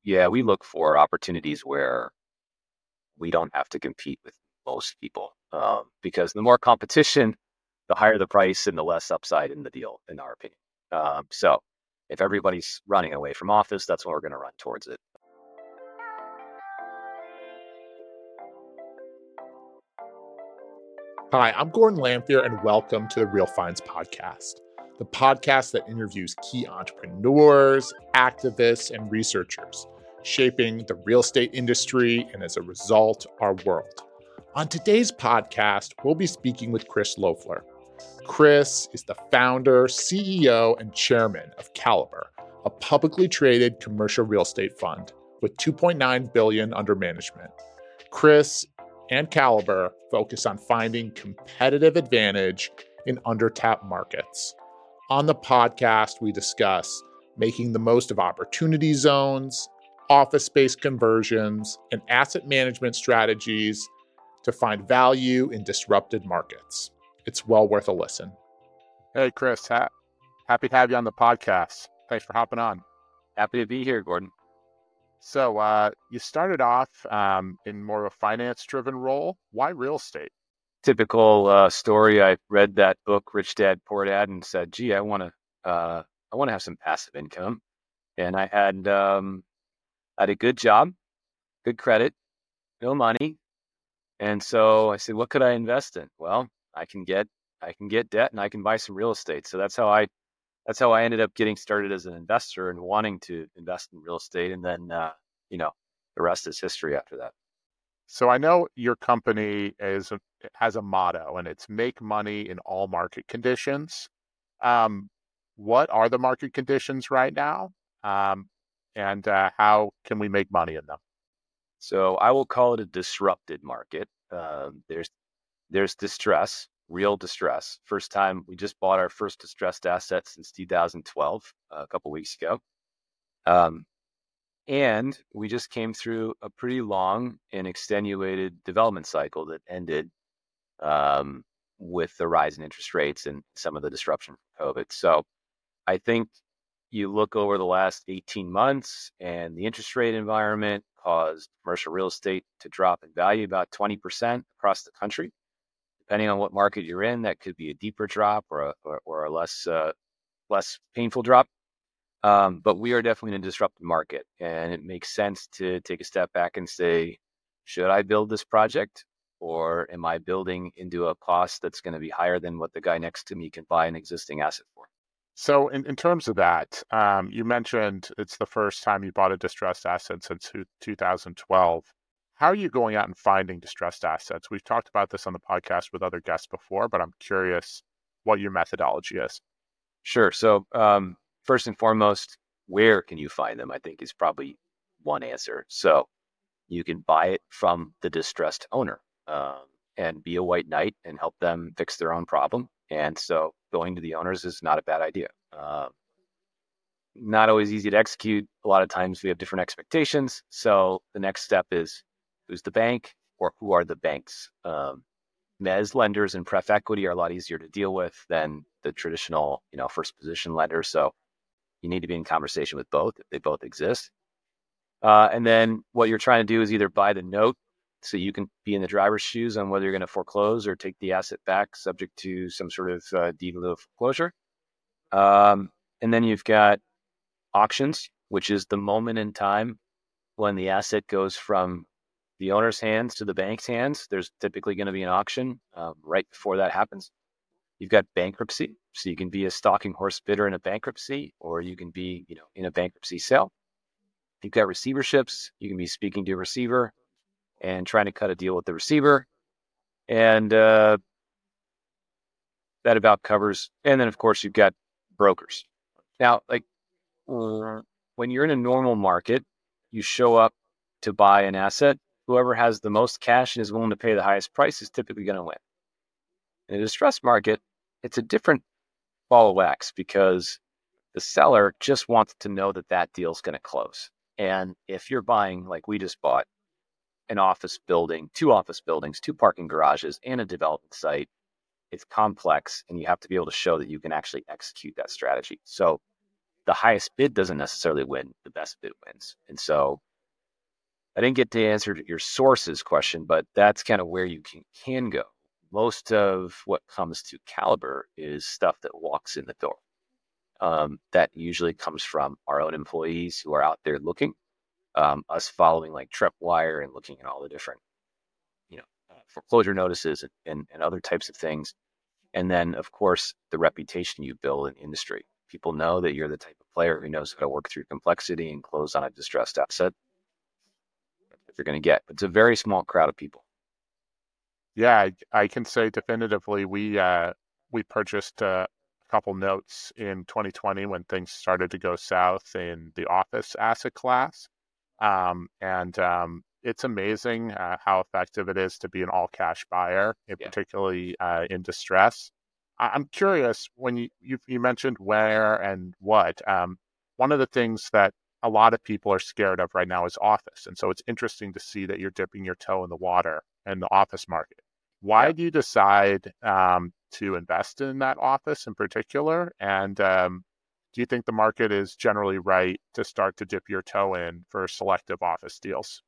Yeah, we look for opportunities where we don't have to compete with most people, because the more competition, the higher the price and the less upside in the deal, in our opinion. So if everybody's running away from office, that's when we're going to run towards it. Hi, I'm Gordon Lamphere, and welcome to the Real Finds podcast, the podcast that interviews key entrepreneurs, activists, and researchers shaping the real estate industry and, as a result, our world. On today's podcast, we'll be speaking with Chris Loeffler. Chris is the founder, CEO, and chairman of Caliber, a publicly traded commercial real estate fund with $2.9 billion under management. Chris and Caliber focus on finding competitive advantage in undertapped markets. On the podcast, we discuss making the most of opportunity zones, office space conversions, and asset management strategies to find value in disrupted markets. It's well worth a listen. Hey, Chris, happy to have you on the podcast. Thanks for hopping on. Happy to be here, Gordon. So you started off in more of a finance-driven role. Why real estate? Typical story. I read that book, Rich Dad, Poor Dad, and said, "Gee, I want to have some passive income." And I had a good job, good credit, no money, and so I said, "What could I invest in?" Well, I can get debt, and I can buy some real estate. So that's how I ended up getting started as an investor and wanting to invest in real estate. And then, the rest is history after that. So I know your company has a motto, and it's make money in all market conditions. What are the market conditions right now? And how can we make money in them? So I will call it a disrupted market. There's distress, real distress. First time we just bought our first distressed asset since 2012, a couple weeks ago. And we just came through a pretty long and extenuated development cycle that ended with the rise in interest rates and some of the disruption from COVID. So I think you look over the last 18 months and the interest rate environment caused commercial real estate to drop in value about 20% across the country. Depending on what market you're in, that could be a deeper drop or a less painful drop. But we are definitely in a disrupted market, and it makes sense to take a step back and say, should I build this project, or am I building into a cost that's going to be higher than what the guy next to me can buy an existing asset for? So in terms of that, you mentioned it's the first time you bought a distressed asset since 2012. How are you going out and finding distressed assets? We've talked about this on the podcast with other guests before, but I'm curious what your methodology is. Sure. So first and foremost, where can you find them? I think is probably one answer. So you can buy it from the distressed owner and be a white knight and help them fix their own problem. And so going to the owners is not a bad idea. Not always easy to execute. A lot of times we have different expectations. So the next step is, who's the bank, or who are the banks? Mezz lenders and pref equity are a lot easier to deal with than the traditional, first position lenders. So you need to be in conversation with both if they both exist. And then what you're trying to do is either buy the note so you can be in the driver's shoes on whether you're going to foreclose or take the asset back subject to some sort of deed in lieu of foreclosure. And then you've got auctions, which is the moment in time when the asset goes from the owner's hands to the bank's hands. There's typically going to be an auction right before that happens. You've got bankruptcy, so you can be a stalking horse bidder in a bankruptcy, or you can be, in a bankruptcy sale. You've got receiverships. You can be speaking to a receiver and trying to cut a deal with the receiver, and that about covers. And then, of course, you've got brokers. Now, when you're in a normal market, you show up to buy an asset. Whoever has the most cash and is willing to pay the highest price is typically going to win. In a distressed market, it's a different ball of wax because the seller just wants to know that that deal is going to close. And if you're buying, like we just bought, an office building, 2 office buildings, 2 parking garages, and a development site, it's complex, and you have to be able to show that you can actually execute that strategy. So the highest bid doesn't necessarily win, the best bid wins. And so I didn't get to answer your sources question, but that's kind of where you can go. Most of what comes to Caliber is stuff that walks in the door. That usually comes from our own employees who are out there looking, us following like Tripwire and looking at all the different, foreclosure notices and other types of things. And then, of course, the reputation you build in industry. People know that you're the type of player who knows how to work through complexity and close on a distressed asset. That's what you're going to get. But it's a very small crowd of people. Yeah, I can say definitively we purchased a couple notes in 2020 when things started to go south in the office asset class. And it's amazing how effective it is to be an all-cash buyer, particularly in distress. I'm curious, when you mentioned where and what, one of the things that a lot of people are scared of right now is office. And so it's interesting to see that you're dipping your toe in the water in the office market. Why do you decide to invest in that office in particular? And do you think the market is generally right to start to dip your toe in for selective office deals?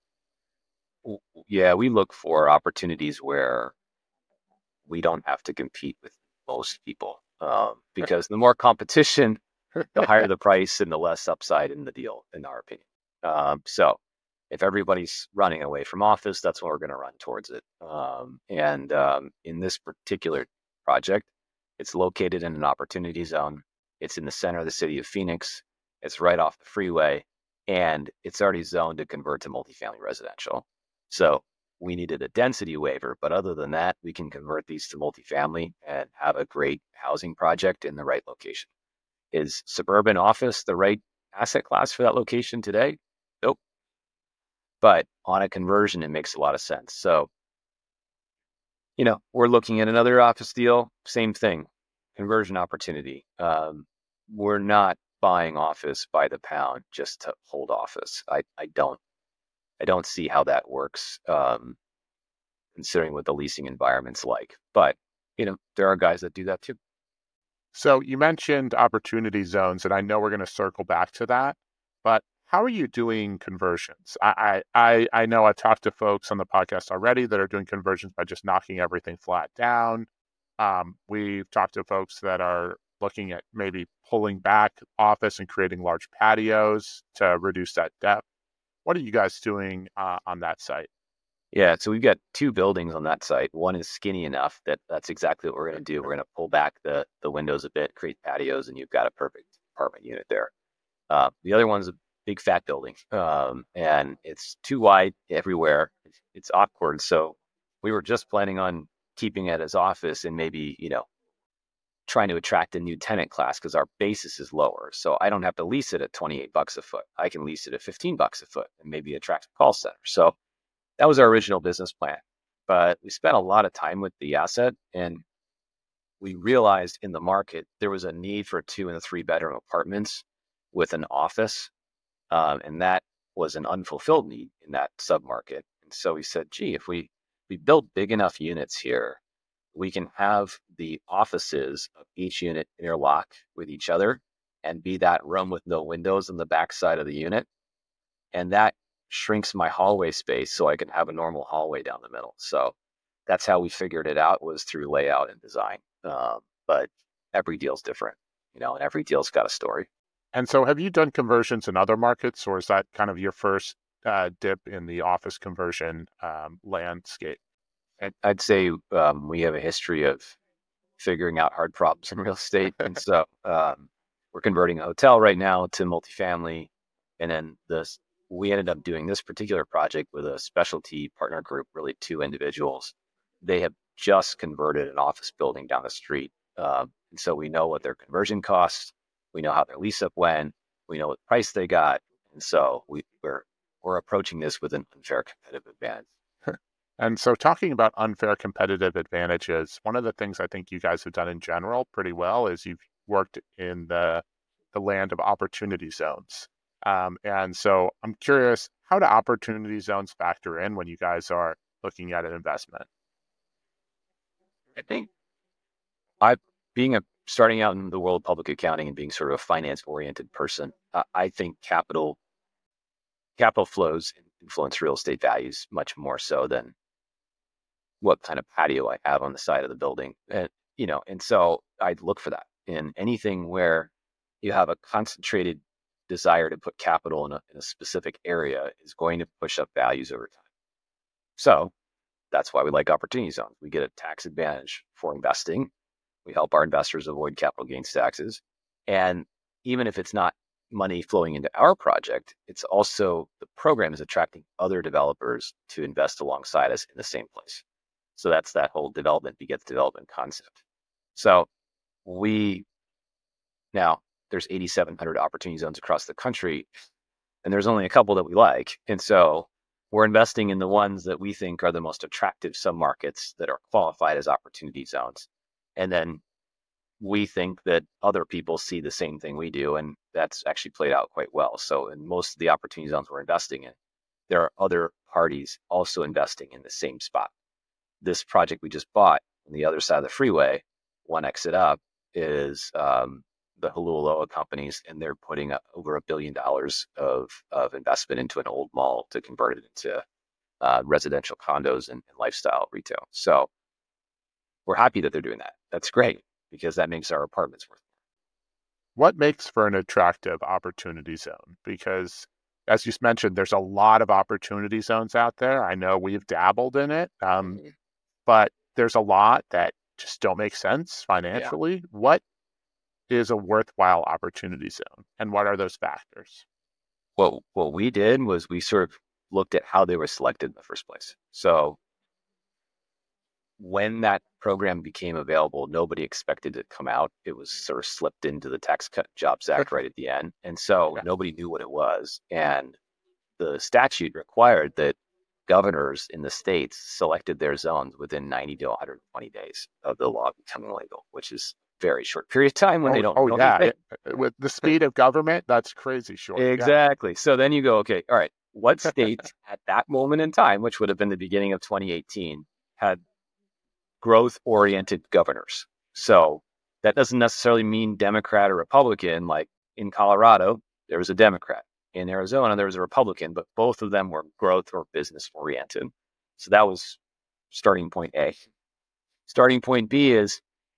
Yeah, we look for opportunities where we don't have to compete with most people, because the more competition, the higher the price and the less upside in the deal, in our opinion. So if everybody's running away from office, that's when we're going to run towards it. And in this particular project, it's located in an opportunity zone. It's in the center of the city of Phoenix. It's right off the freeway, and it's already zoned to convert to multifamily residential. So we needed a density waiver, but other than that, we can convert these to multifamily and have a great housing project in the right location. Is suburban office the right asset class for that location today? Nope. But on a conversion, it makes a lot of sense. So, we're looking at another office deal, same thing, conversion opportunity. We're not buying office by the pound just to hold office. I don't see how that works, considering what the leasing environment's like. But, there are guys that do that too. So you mentioned opportunity zones, and I know we're going to circle back to that, but how are you doing conversions? I know I've talked to folks on the podcast already that are doing conversions by just knocking everything flat down. We've talked to folks that are looking at maybe pulling back office and creating large patios to reduce that depth. What are you guys doing on that site? Yeah, so we've got two buildings on that site. One is skinny enough that that's exactly what we're going to do. We're going to pull back the windows a bit, create patios, and you've got a perfect apartment unit there. The other one's a big fat building, and it's too wide everywhere. It's awkward. So we were just planning on keeping it as office and maybe, trying to attract a new tenant class because our basis is lower. So I don't have to lease it at $28 a foot. I can lease it at $15 a foot and maybe attract a call center. So that was our original business plan. But we spent a lot of time with the asset, and we realized in the market there was a need for 2 and 3 bedroom apartments with an office. And that was an unfulfilled need in that submarket. And so we said, gee, if we build big enough units here, we can have the offices of each unit interlock with each other and be that room with no windows on the back side of the unit. And that shrinks my hallway space so I can have a normal hallway down the middle. So that's how we figured it out, was through layout and design. But every deal's different, and every deal's got a story. And so have you done conversions in other markets, or is that kind of your first dip in the office conversion landscape? I'd say we have a history of figuring out hard problems in real estate. And so we're converting a hotel right now to multifamily. And then we ended up doing this particular project with a specialty partner group, really 2 individuals. They have just converted an office building down the street. And so we know what their conversion costs. We know how their lease up went. We know what price they got. And so we're approaching this with an unfair competitive advantage. And so talking about unfair competitive advantages, one of the things I think you guys have done in general pretty well is you've worked in the land of opportunity zones. And so I'm curious, how do opportunity zones factor in when you guys are looking at an investment? I think being a starting out in the world of public accounting and being sort of a finance-oriented person, I think capital flows influence real estate values much more so than what kind of patio I have on the side of the building. And so I'd look for that in anything where you have a concentrated desire to put capital in a specific area is going to push up values over time. So that's why we like opportunity zones. We get a tax advantage for investing. We help our investors avoid capital gains taxes. And even if it's not money flowing into our project, it's also the program is attracting other developers to invest alongside us in the same place. So that's that whole development begets development concept. So now there's 8,700 opportunity zones across the country, and there's only a couple that we like. And so we're investing in the ones that we think are the most attractive submarkets that are qualified as opportunity zones. And then we think that other people see the same thing we do, and that's actually played out quite well. So in most of the opportunity zones we're investing in, there are other parties also investing in the same spot. This project we just bought on the other side of the freeway, one exit up, is the Hulualoa companies, and they're putting up over $1 billion of investment into an old mall to convert it into residential condos and lifestyle retail. So we're happy that they're doing that. That's great because that makes our apartments worth more. What makes for an attractive opportunity zone? Because as you mentioned, there's a lot of opportunity zones out there. I know we've dabbled in it, but there's a lot that just don't make sense financially. Yeah. What is a worthwhile opportunity zone, and what are those factors? What we did was we sort of looked at how they were selected in the first place. So when that program became available, nobody expected it to come out. It was sort of slipped into the Tax Cut Jobs Act right at the end. And so nobody knew what it was. And the statute required that governors in the states selected their zones within 90 to 120 days of the law becoming legal, which is a very short period of time when they don't know anything. With the speed of government, that's crazy short. Exactly. Yeah. So then you go, okay, all right, what states at that moment in time, which would have been the beginning of 2018, had growth-oriented governors? So that doesn't necessarily mean Democrat or Republican. Like in Colorado, there was a Democrat. In Arizona, there was a Republican, but both of them were growth or business-oriented. So that was starting point A. Starting point B is,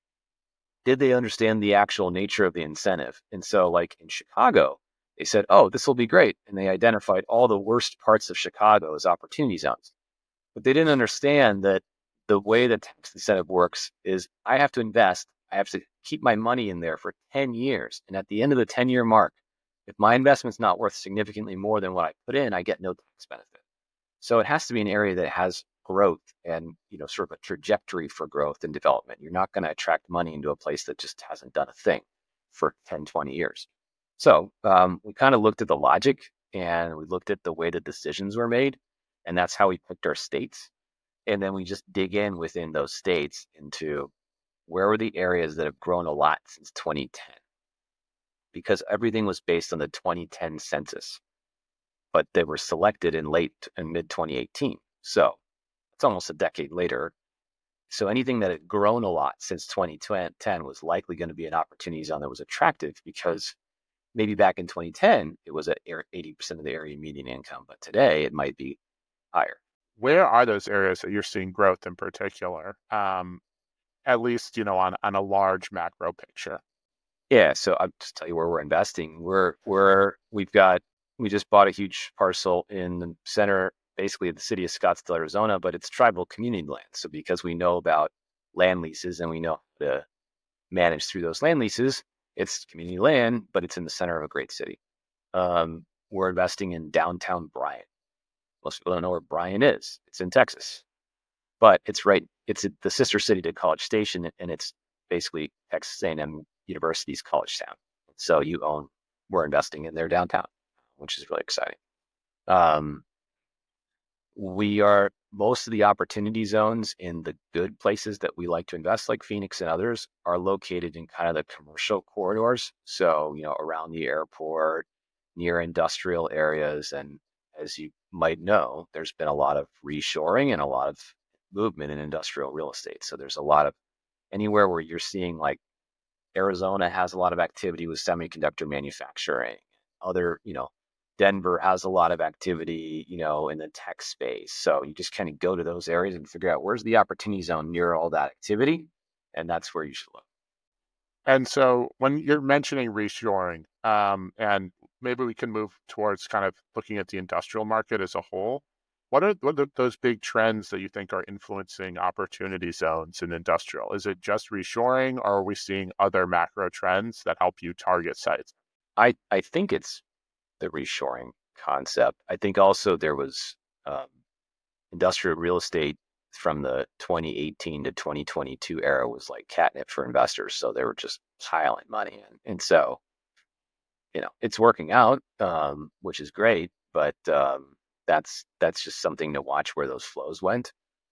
did they understand the actual nature of the incentive? And so like in Chicago, they said, oh, this will be great. And they identified all the worst parts of Chicago as opportunity zones. But they didn't understand that the way the tax incentive works is I have to invest. I have to keep my money in there for 10 years. And at the end of the 10-year mark, if my investment's not worth significantly more than what I put in, I get no tax benefit. So it has to be an area that has growth and, sort of a trajectory for growth and development. You're not going to attract money into a place that just hasn't done a thing for 10, 20 years. So we kind of looked at the logic and we looked at the way the decisions were made, and that's how we picked our states. And then we just dig in within those states into where were the areas that have grown a lot since 2010. Because everything was based on the 2010 census, but they were selected in mid 2018. So it's almost a decade later. So anything that had grown a lot since 2010 was likely going to be an opportunity zone that was attractive because maybe back in 2010, it was at 80% of the area median income, but today it might be higher. Where are those areas that you're seeing growth in particular? At least, on a large macro picture. Yeah, so I'll just tell you where we're investing. We just bought a huge parcel in the center, basically of the city of Scottsdale, Arizona, but it's tribal community land. So because we know about land leases and we know how to manage through those land leases, it's community land, but it's in the center of a great city. We're investing in downtown Bryan. Most people don't know where Bryan is. It's in Texas, but it's the sister city to College Station, and it's basically Texas A&M University's college town. So we're investing in their downtown, which is really exciting. Most of the opportunity zones in the good places that we like to invest, like Phoenix and others, are located in kind of the commercial corridors. So, around the airport, near industrial areas. And as you might know, there's been a lot of reshoring and a lot of movement in industrial real estate. So there's a lot of anywhere where you're seeing like Arizona has a lot of activity with semiconductor manufacturing. Denver has a lot of activity, in the tech space. So you just kind of go to those areas and figure out where's the opportunity zone near all that activity. And that's where you should look. And so when you're mentioning reshoring, and maybe we can move towards kind of looking at the industrial market as a whole, what are those big trends that you think are influencing opportunity zones in industrial? Is it just reshoring, or are we seeing other macro trends that help you target sites? I think it's the reshoring concept. I think also there was industrial real estate from the 2018 to 2022 era was like catnip for investors. So they were just piling money in. And so, it's working out, which is great, but that's just something to watch where those flows went.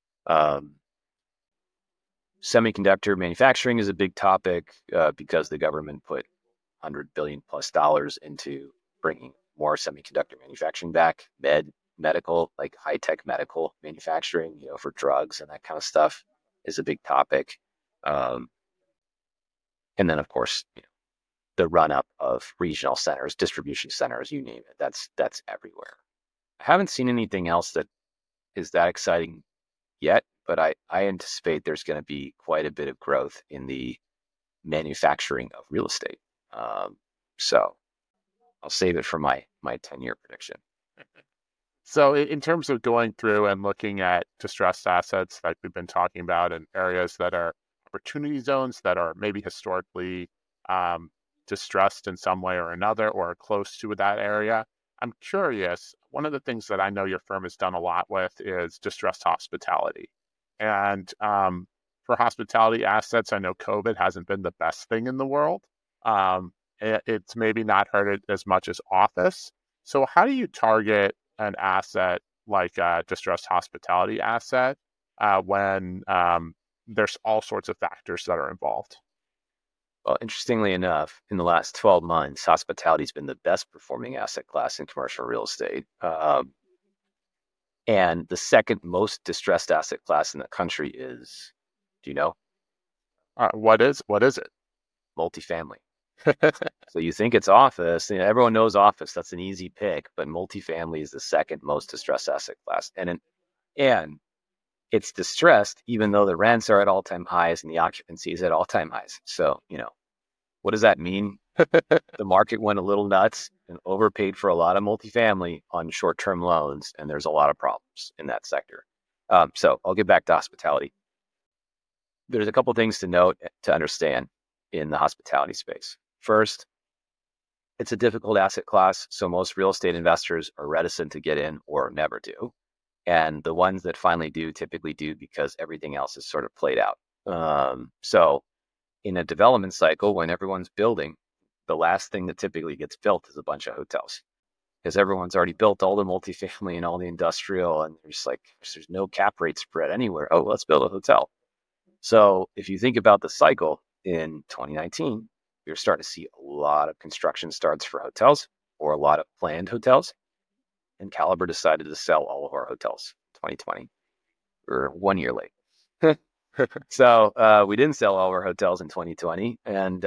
Semiconductor manufacturing is a big topic because the government put $100 billion plus into bringing more semiconductor manufacturing back, medical, like high-tech medical manufacturing, for drugs and that kind of stuff is a big topic. And then, of course, the run-up of regional centers, distribution centers, you name it. That's everywhere. I haven't seen anything else that is that exciting yet, but I anticipate there's going to be quite a bit of growth in the manufacturing of real estate. So I'll save it for my 10-year prediction. So in terms of going through and looking at distressed assets like we've been talking about in areas that are opportunity zones that are maybe historically distressed in some way or another or close to that area, I'm curious, one of the things that I know your firm has done a lot with is distressed hospitality. And for hospitality assets, I know COVID hasn't been the best thing in the world. It's maybe not hurt it as much as office. So how do you target an asset like a distressed hospitality asset when there's all sorts of factors that are involved? Well, interestingly enough, in the last 12 months, hospitality has been the best performing asset class in commercial real estate. And the second most distressed asset class in the country is, do you know? What is it? Multifamily. So you think it's office, everyone knows office, that's an easy pick, but multifamily is the second most distressed asset class. And it's distressed even though the rents are at all-time highs and the occupancy is at all-time highs. So, what does that mean? The market went a little nuts and overpaid for a lot of multifamily on short-term loans, and there's a lot of problems in that sector. So I'll get back to hospitality. There's a couple things to note to understand in the hospitality space. First, it's a difficult asset class, so most real estate investors are reticent to get in or never do. And the ones that finally do typically do because everything else is sort of played out. So in a development cycle, when everyone's building, the last thing that typically gets built is a bunch of hotels because everyone's already built all the multifamily and all the industrial, and there's no cap rate spread anywhere. Oh, let's build a hotel. So if you think about the cycle in 2019, you're starting to see a lot of construction starts for hotels or a lot of planned hotels. And Caliber decided to sell all of our hotels in 2020. We're 1 year late. So we didn't sell all of our hotels in 2020. And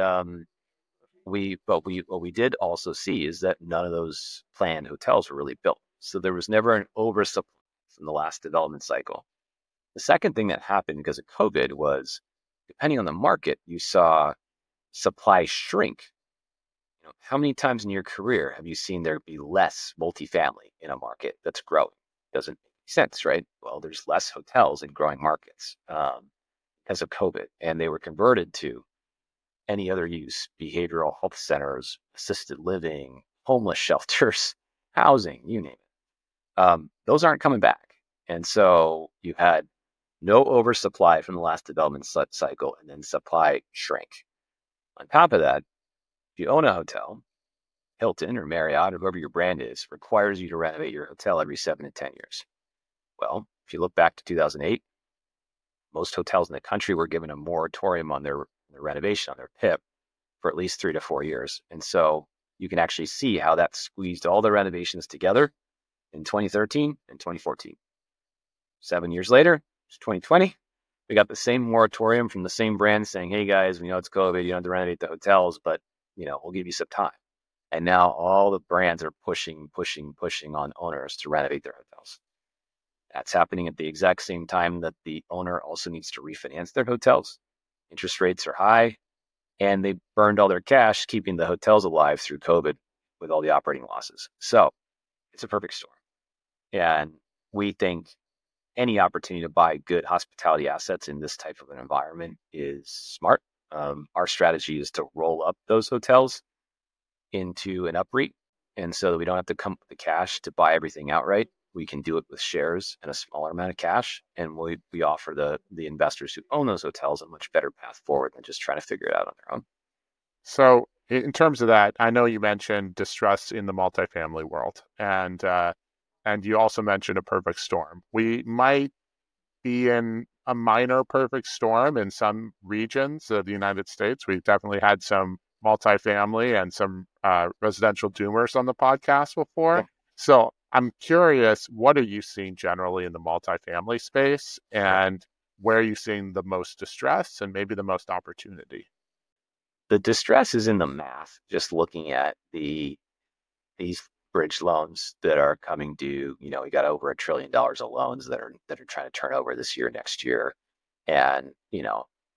what we did also see is that none of those planned hotels were really built. So there was never an oversupply from the last development cycle. The second thing that happened because of COVID was, depending on the market, you saw supply shrink. How many times in your career have you seen there be less multifamily in a market that's growing? Doesn't make sense, right? Well, there's less hotels in growing markets because of COVID, and they were converted to any other use: behavioral health centers, assisted living, homeless shelters, housing, you name it. Those aren't coming back. And so you had no oversupply from the last development cycle, and then supply shrank. On top of that, if you own a hotel, Hilton or Marriott or whoever your brand is requires you to renovate your hotel every 7 to 10 years. Well, if you look back to 2008, most hotels in the country were given a moratorium on their renovation, on their PIP, for at least 3 to 4 years. And so you can actually see how that squeezed all the renovations together in 2013 and 2014. 7 years later, it's 2020. We got the same moratorium from the same brand saying, hey guys, we know it's COVID, you don't have to renovate the hotels, but we'll give you some time. And now all the brands are pushing on owners to renovate their hotels. That's happening at the exact same time that the owner also needs to refinance their hotels. Interest rates are high, and they burned all their cash keeping the hotels alive through COVID with all the operating losses. So it's a perfect storm. And we think any opportunity to buy good hospitality assets in this type of an environment is smart. Our strategy is to roll up those hotels into an UPREIT. And so that we don't have to come up with the cash to buy everything outright. We can do it with shares and a smaller amount of cash. And we offer the investors who own those hotels a much better path forward than just trying to figure it out on their own. So in terms of that, I know you mentioned distress in the multifamily world, and you also mentioned a perfect storm. We might be in a minor perfect storm in some regions of the United States. We've definitely had some multifamily and some residential doomers on the podcast before. Yeah. So I'm curious, what are you seeing generally in the multifamily space, and where are you seeing the most distress and maybe the most opportunity? The distress is in the math, just looking at these bridge loans that are coming due. We got over $1 trillion of loans that are trying to turn over this year, next year. And, you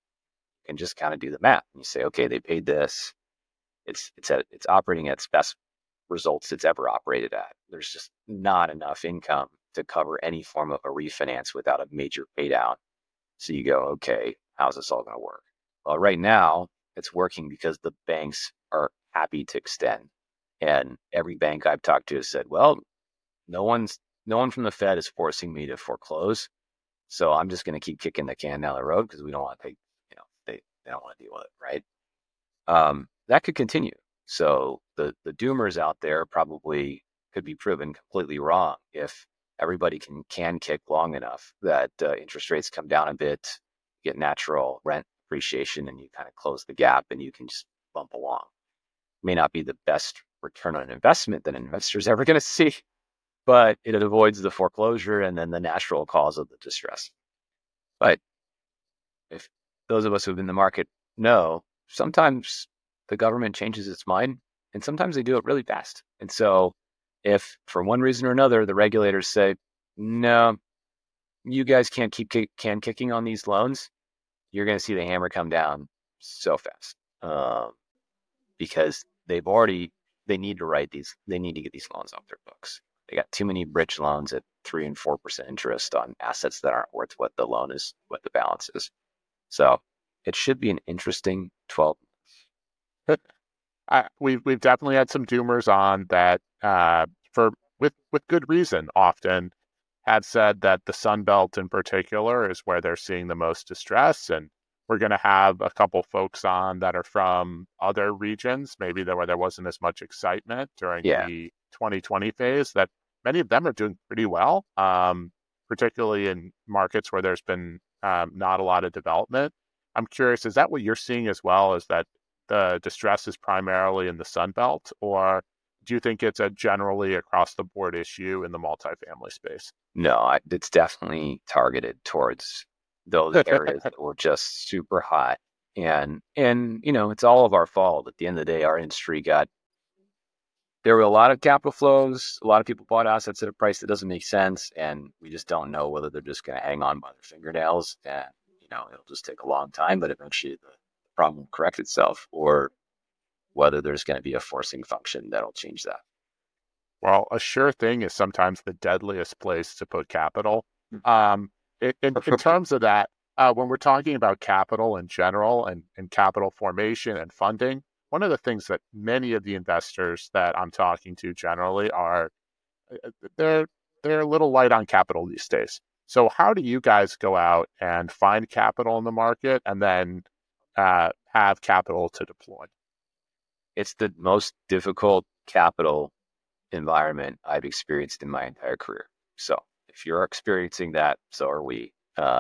can just kind of do the math. And you say, okay, they paid this. It's operating at its best results it's ever operated at. There's just not enough income to cover any form of a refinance without a major pay down. So you go, okay, how's this all going to work? Well, right now it's working because the banks are happy to extend. And every bank I've talked to has said, well, no one from the Fed is forcing me to foreclose. So I'm just going to keep kicking the can down the road because we don't want to pay, they don't want to deal with it, right? That could continue. So the doomers out there probably could be proven completely wrong if everybody can kick long enough that interest rates come down a bit, get natural rent appreciation, and you kind of close the gap and you can just bump along. May not be the best return on investment that an investor's ever going to see, but it avoids the foreclosure and then the natural cause of the distress. But if those of us who've been in the market know, sometimes the government changes its mind and sometimes they do it really fast. And so if for one reason or another, the regulators say, no, you guys can't keep can kicking on these loans, you're going to see the hammer come down so fast. Because they need to get these loans off their books. They got too many bridge loans at 3% and 4% interest on assets that aren't worth what the balance is. So it should be an interesting 12 months. We've definitely had some doomers on that with good reason often have said that the Sun Belt in particular is where they're seeing the most distress, and we're going to have a couple folks on that are from other regions, maybe where there wasn't as much excitement during the 2020 phase, that many of them are doing pretty well, particularly in markets where there's been not a lot of development. I'm curious, is that what you're seeing as well? Is that the distress is primarily in the Sun Belt, or do you think it's a generally across the board issue in the multifamily space? No, it's definitely targeted towards those areas that were just super hot. And it's all of our fault. At the end of the day, our industry there were a lot of capital flows. A lot of people bought assets at a price that doesn't make sense. And we just don't know whether they're just going to hang on by their fingernails and, it'll just take a long time, but eventually the problem will correct itself, or whether there's going to be a forcing function that'll change that. Well, a sure thing is sometimes the deadliest place to put capital. In terms of that, when we're talking about capital in general and capital formation and funding, one of the things that many of the investors that I'm talking to generally are, they're a little light on capital these days. So how do you guys go out and find capital in the market and then have capital to deploy? It's the most difficult capital environment I've experienced in my entire career. So if you're experiencing that, so are we.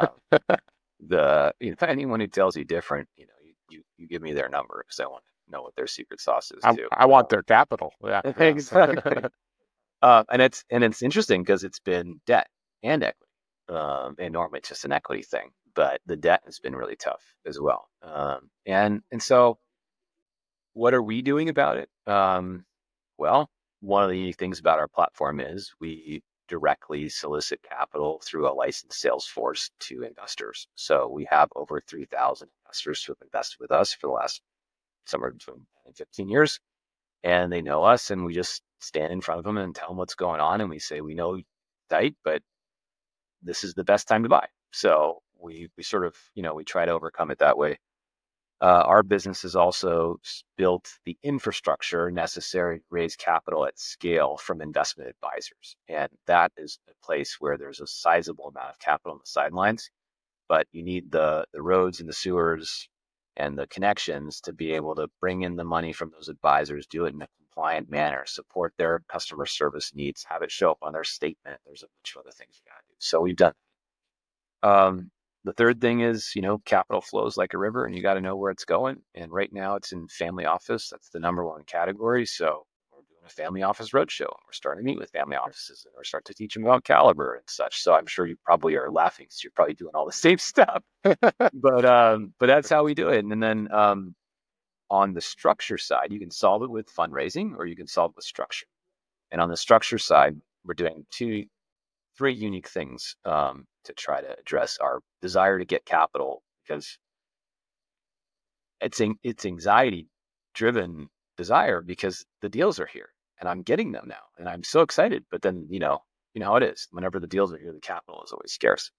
Anyone who tells you different, you give me their number because I want to know what their secret sauce is too. I want their capital. Yeah, exactly. And it's interesting because it's been debt and equity, and normally it's just an equity thing. but the debt has been really tough as well. And so what are we doing about it? Well, one of the unique things about our platform is we directly solicit capital through a licensed sales force to investors. So we have over 3,000 investors who have invested with us for the last somewhere between 10 and 15 years. And they know us, and we just stand in front of them and tell them what's going on. And we say, we know tight, but this is the best time to buy. So we sort of, we try to overcome it that way. Our business has also built the infrastructure necessary to raise capital at scale from investment advisors. And that is a place where there's a sizable amount of capital on the sidelines, but you need the roads and the sewers and the connections to be able to bring in the money from those advisors, do it in a compliant manner, support their customer service needs, have it show up on their statement. There's a bunch of other things you got to do. So we've done. The third thing is, capital flows like a river, and you got to know where it's going. And right now it's in family office. That's the number one category. So we're doing a family office roadshow. We're starting to meet with family offices, and we're starting to teach them about Caliber and such. So I'm sure you probably are laughing. So you're probably doing all the same stuff, but that's how we do it. And then, on the structure side, you can solve it with fundraising, or you can solve it with structure. And on the structure side, we're doing three unique things to try to address our desire to get capital, because it's anxiety-driven desire, because the deals are here and I'm getting them now and I'm so excited. But then, you know how it is. Whenever the deals are here, the capital is always scarce.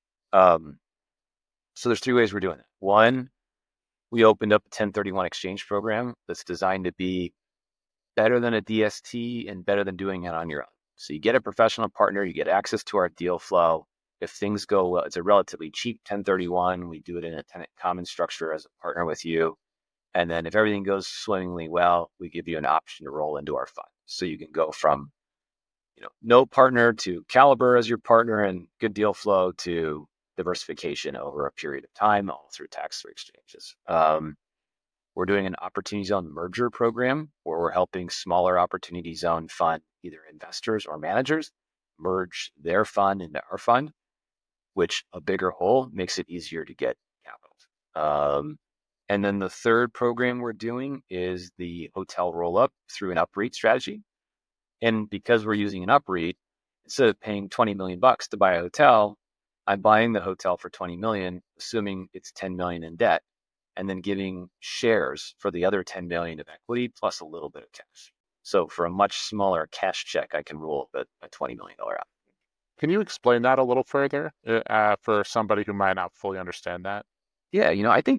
So there's three ways we're doing it. One, we opened up a 1031 exchange program that's designed to be better than a DST and better than doing it on your own. So you get a professional partner, you get access to our deal flow. If things go well, it's a relatively cheap 1031. We do it in a tenant common structure as a partner with you. And then if everything goes swimmingly well, we give you an option to roll into our fund. So you can go from, no partner to Caliber as your partner and good deal flow to diversification over a period of time, all through tax-free exchanges. We're doing an opportunity zone merger program where we're helping smaller opportunity zone fund, either investors or managers, merge their fund into our fund, which a bigger whole makes it easier to get capital. And then the third program we're doing is the hotel roll-up through an UPREIT strategy. And because we're using an UPREIT, instead of paying $20 million to buy a hotel, I'm buying the hotel for $20 million, assuming it's $10 million in debt, and then giving shares for the other $10 million of equity plus a little bit of cash. So for a much smaller cash check, I can roll up a $20 million out. Can you explain that a little further for somebody who might not fully understand that? Yeah, I think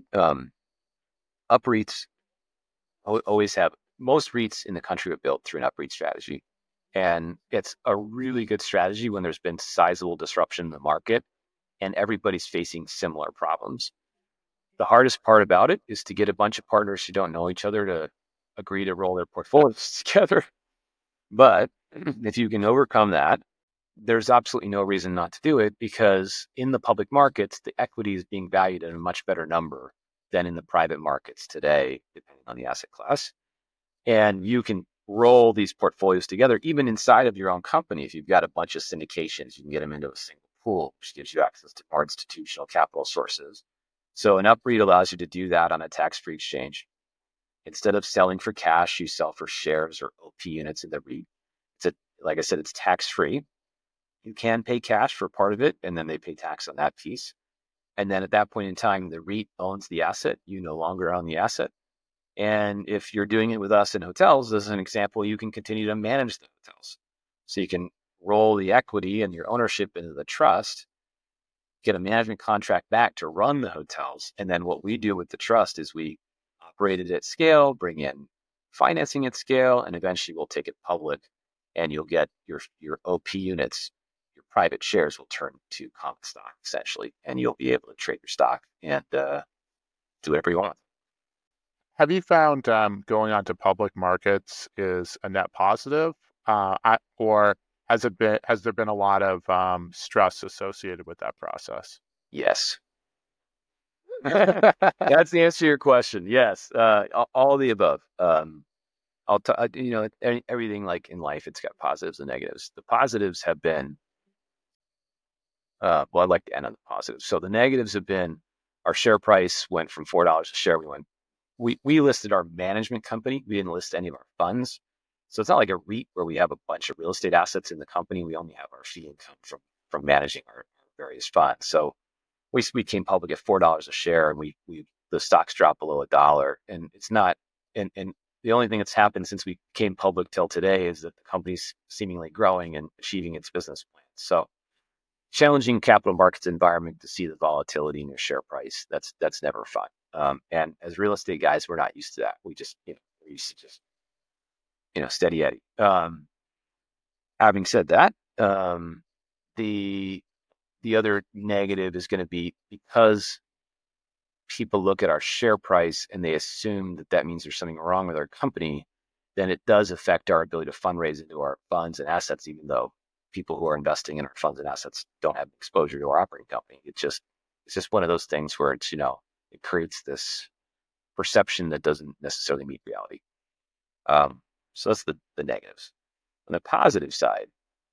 UPREITs always have, most REITs in the country are built through an UPREIT strategy. And it's a really good strategy when there's been sizable disruption in the market and everybody's facing similar problems. The hardest part about it is to get a bunch of partners who don't know each other to agree to roll their portfolios together. But if you can overcome that, there's absolutely no reason not to do it, because in the public markets, the equity is being valued at a much better number than in the private markets today, depending on the asset class. And you can roll these portfolios together, even inside of your own company. If you've got a bunch of syndications, you can get them into a single pool, which gives you access to more institutional capital sources. So an UPREIT allows you to do that on a tax-free exchange. Instead of selling for cash, you sell for shares or OP units in the REIT. Like I said, it's tax-free. You can pay cash for part of it, and then they pay tax on that piece. And then at that point in time, the REIT owns the asset. You no longer own the asset. And if you're doing it with us in hotels, as an example, you can continue to manage the hotels. So you can roll the equity and your ownership into the trust, get a management contract back to run the hotels. And then what we do with the trust is we operate it at scale, bring in financing at scale, and eventually we'll take it public, and you'll get your OP units, your private shares will turn to common stock essentially, and you'll be able to trade your stock and do whatever you want. Have you found going onto public markets is a net positive, or has there been a lot of stress associated with that process? Yes. That's the answer to your question. Yes, all of the above. Everything like in life, it's got positives and negatives. The positives have been Well, I'd like to end on the positives. So the negatives have been our share price went from $4 a share. We listed our management company. We didn't list any of our funds. So it's not like a REIT where we have a bunch of real estate assets in the company. We only have our fee income from managing our various funds. So we came public at $4 a share, and the stocks dropped below $1, and it's not. And the only thing that's happened since we came public till today is that the company's seemingly growing and achieving its business plan. So challenging capital markets environment to see the volatility in your share price. That's never fun. And as real estate guys, we're not used to that. We just, we're used to just, steady Eddie. Having said that, the other negative is going to be because people look at our share price and they assume that means there's something wrong with our company, then it does affect our ability to fundraise into our funds and assets, even though people who are investing in our funds and assets don't have exposure to our operating company. It's just one of those things where it's, it creates this perception that doesn't necessarily meet reality. So that's the negatives. On the positive side,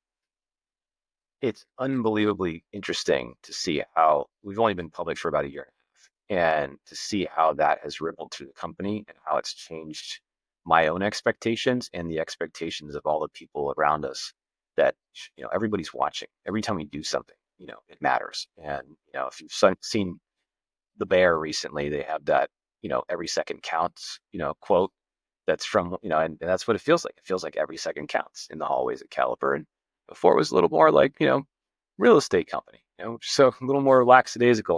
it's unbelievably interesting to see how we've only been public for about a year and a half, and to see how that has rippled through the company and how it's changed my own expectations and the expectations of all the people around us, that, everybody's watching. Every time we do something, it matters. And, if you've seen The Bear recently, they have that, every second counts, quote that's from, and that's what it feels like. It feels like every second counts in the hallways at Caliber. And before it was a little more like, real estate company, so a little more lackadaisical.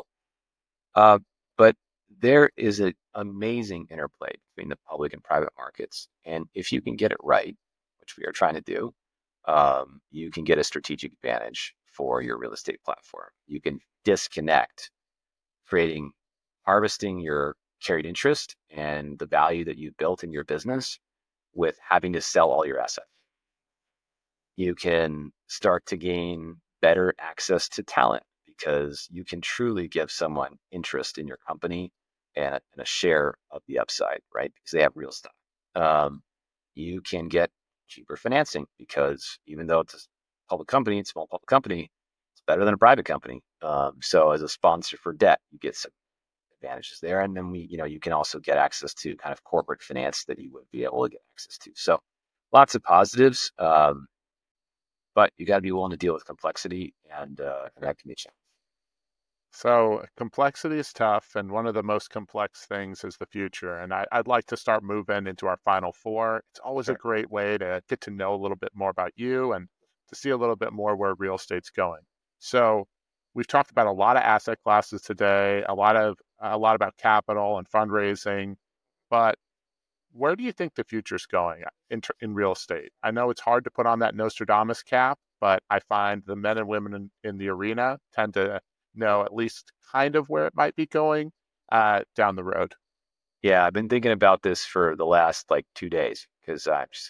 But there is an amazing interplay between the public and private markets. And if you can get it right, which we are trying to do, you can get a strategic advantage for your real estate platform. You can disconnect, harvesting your carried interest and the value that you've built in your business with having to sell all your assets. You can start to gain better access to talent because you can truly give someone interest in your company and a share of the upside, right? Because they have real stuff. You can get cheaper financing because even though it's a public company, it's a small public company, it's better than a private company. So as a sponsor for debt, you get some advantages there. And then you can also get access to kind of corporate finance that you wouldn't be able to get access to. So lots of positives, but you got to be willing to deal with complexity, and that can be a challenge. So complexity is tough, and one of the most complex things is the future. And I'd like to start moving into our final four. It's always a great way to get to know a little bit more about you and to see a little bit more where real estate's going. So we've talked about a lot of asset classes today, a lot about capital and fundraising, but where do you think the future's going in real estate? I know it's hard to put on that Nostradamus cap, but I find the men and women in the arena tend to know at least kind of where it might be going down the road. Yeah, I've been thinking about this for the last 2 days because I'm just,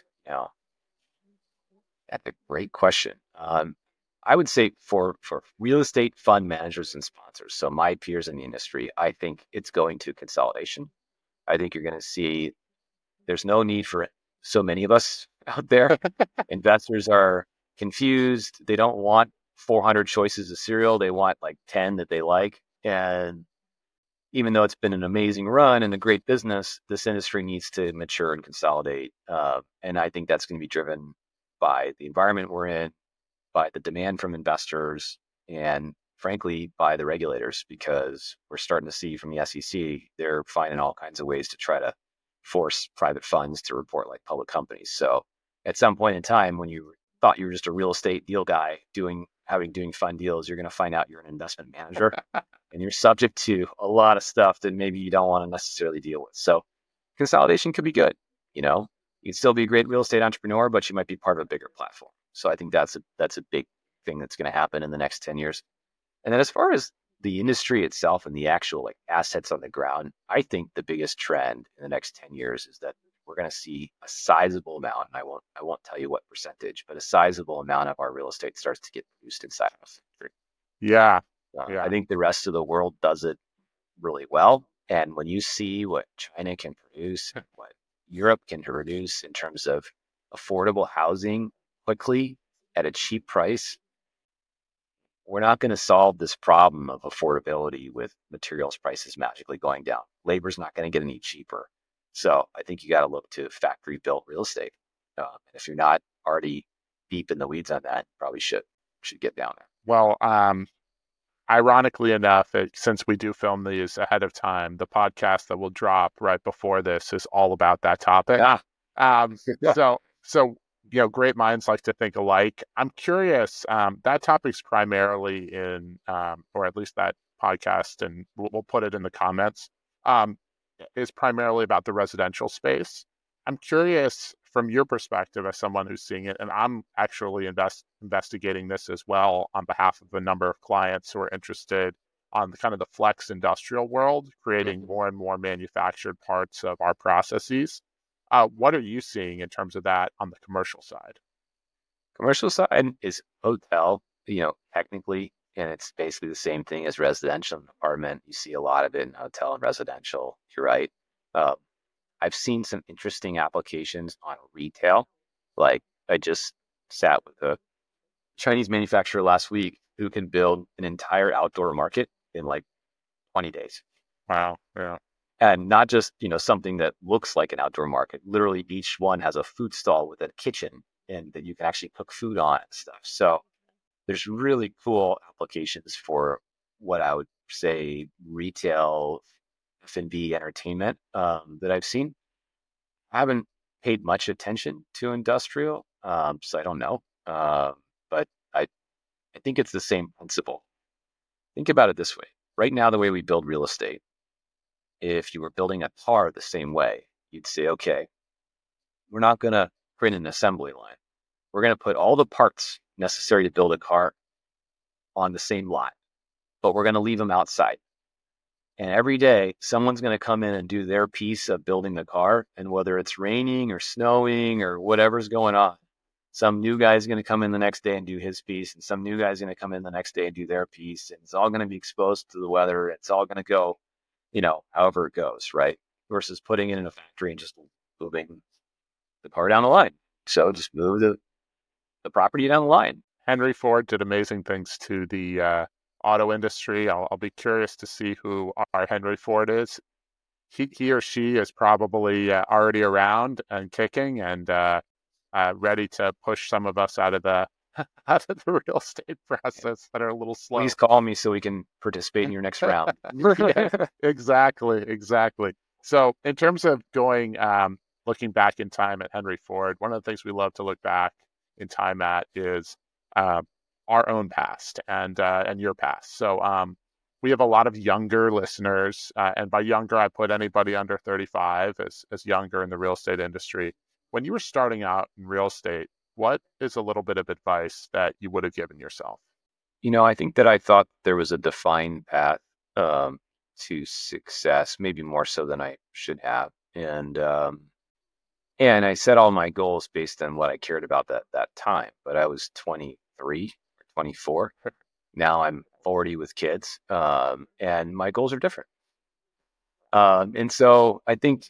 that's a great question. I would say for real estate fund managers and sponsors, so my peers in the industry, I think it's going to consolidation. I think you're going to see there's no need for so many of us out there. Investors are confused. They don't want 400 choices of cereal. They want 10 that they like. And even though it's been an amazing run and a great business, this industry needs to mature and consolidate. And I think that's going to be driven by the environment we're in, by the demand from investors, and frankly, by the regulators, because we're starting to see from the SEC, they're finding all kinds of ways to try to force private funds to report like public companies. So at some point in time, when you thought you were just a real estate deal guy doing fund deals, you're going to find out you're an investment manager and you're subject to a lot of stuff that maybe you don't want to necessarily deal with. So consolidation could be good. You can still be a great real estate entrepreneur, but you might be part of a bigger platform. So I think that's a big thing that's going to happen in the next 10 years. And then as far as the industry itself and the actual assets on the ground, I think the biggest trend in the next 10 years is that we're going to see a sizable amount, and I won't tell you what percentage, but a sizable amount of our real estate starts to get produced inside of the country. Yeah. I think the rest of the world does it really well. And when you see what China can produce, what Europe can produce in terms of affordable housing quickly at a cheap price, we're not going to solve this problem of affordability with materials prices magically going down. Labor's not going to get any cheaper. So I think you got to look to factory built real estate. If you're not already deep in the weeds on that, probably should get down there. Well, ironically enough, since we do film these ahead of time, the podcast that will drop right before this is all about that topic. Yeah. So great minds like to think alike. I'm curious. That topic's primarily in, or at least that podcast, and we'll put it in the comments. Is primarily about the residential space. I'm curious from your perspective as someone who's seeing it, and I'm actually investigating this as well on behalf of a number of clients who are interested on the kind of the flex industrial world, creating more and more manufactured parts of our processes. What are you seeing in terms of that on the commercial side? Commercial side is hotel, technically, and it's basically the same thing as residential and apartment. You see a lot of it in hotel and residential. You're right. I've seen some interesting applications on retail. Like I just sat with a Chinese manufacturer last week who can build an entire outdoor market in like 20 days. Wow. Yeah. And not just, something that looks like an outdoor market. Literally each one has a food stall with a kitchen and that you can actually cook food on and stuff. So there's really cool applications for what I would say retail F&B entertainment that I've seen. I haven't paid much attention to industrial, so I don't know. But I think it's the same principle. Think about it this way. Right now, the way we build real estate, if you were building a car the same way, you'd say, okay, we're not going to create an assembly line. We're going to put all the parts necessary to build a car on the same lot, but we're going to leave them outside. And every day, someone's going to come in and do their piece of building the car. And whether it's raining or snowing or whatever's going on, some new guy's going to come in the next day and do his piece. And some new guy's going to come in the next day and do their piece. And it's all going to be exposed to the weather. It's all going to go, however it goes, right? Versus putting it in a factory and just moving the car down the line. So just move the property down the line. Henry Ford did amazing things to the auto industry. I'll be curious to see who our Henry Ford is. He or she is probably already around and kicking and ready to push some of us out of the real estate process that are a little slow. Please call me so we can participate in your next round. Exactly. So in terms of going, looking back in time at Henry Ford, one of the things we love to look back in time at is our own past and your past. So we have a lot of younger listeners, and by younger, I put anybody under 35 as younger in the real estate industry. When you were starting out in real estate, what is a little bit of advice that you would have given yourself? I think that I thought there was a defined path to success, maybe more so than I should have. And I set all my goals based on what I cared about that time. But I was 23 or 24. Now I'm 40 with kids, and my goals are different. And so I think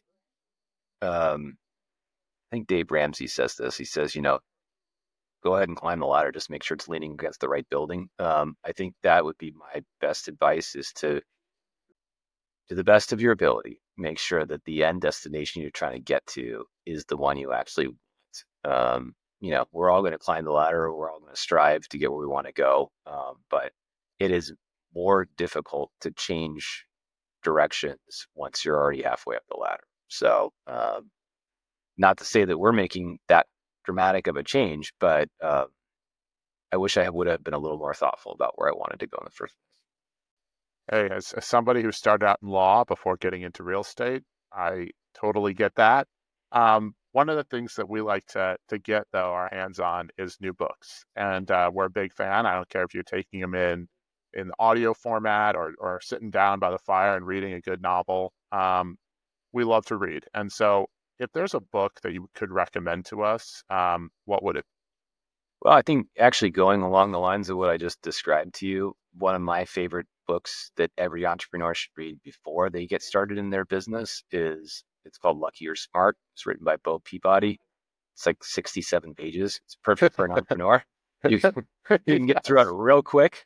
Dave Ramsey says this. He says, go ahead and climb the ladder. Just make sure it's leaning against the right building. I think that would be my best advice, is to the best of your ability, make sure that the end destination you're trying to get to is the one you actually want. We're all going to climb the ladder. We're all going to strive to get where we want to go. But it is more difficult to change directions once you're already halfway up the ladder. So, not to say that we're making that dramatic of a change, but I wish I would have been a little more thoughtful about where I wanted to go in the first place. Hey, as somebody who started out in law before getting into real estate, I totally get that. One of the things that we like to get, though, our hands on is new books. And we're a big fan. I don't care if you're taking them in the audio format or sitting down by the fire and reading a good novel. We love to read. And so if there's a book that you could recommend to us, what would it be? Well, I think actually going along the lines of what I just described to you, one of my favorite books that every entrepreneur should read before they get started in their business it's called Lucky or Smart. It's written by Bo Peabody. It's like 67 pages. It's perfect for an entrepreneur. You can get through it real quick.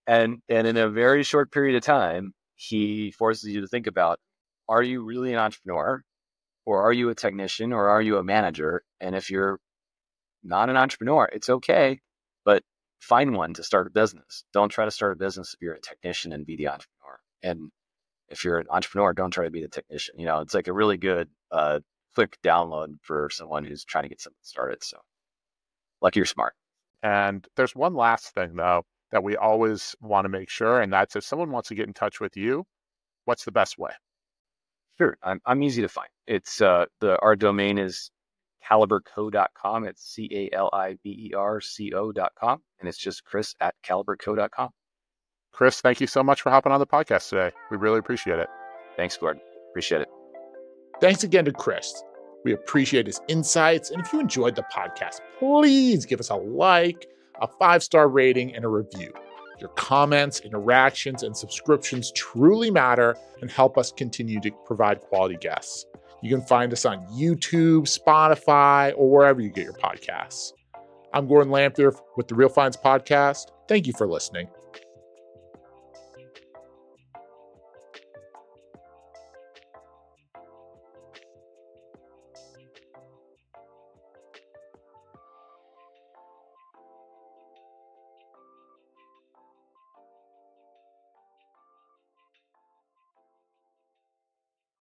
And in a very short period of time, he forces you to think about, are you really an entrepreneur, or are you a technician, or are you a manager? And if you're not an entrepreneur, it's okay, but find one to start a business. Don't try to start a business if you're a technician and be the entrepreneur. And if you're an entrepreneur, don't try to be the technician. It's like a really good quick download for someone who's trying to get something started. So lucky you're smart. And there's one last thing, though, that we always want to make sure, and that's if someone wants to get in touch with you, what's the best way? Sure. I'm easy to find. It's our domain is caliberco.com. It's CALIBERCO.com. And it's just Chris@caliberco.com. Chris, thank you so much for hopping on the podcast today. We really appreciate it. Thanks, Gordon. Appreciate it. Thanks again to Chris. We appreciate his insights. And if you enjoyed the podcast, please give us a like, a 5-star rating, and a review. Your comments, interactions, and subscriptions truly matter and help us continue to provide quality guests. You can find us on YouTube, Spotify, or wherever you get your podcasts. I'm Gordon Lamphere with the Real Finds Podcast. Thank you for listening.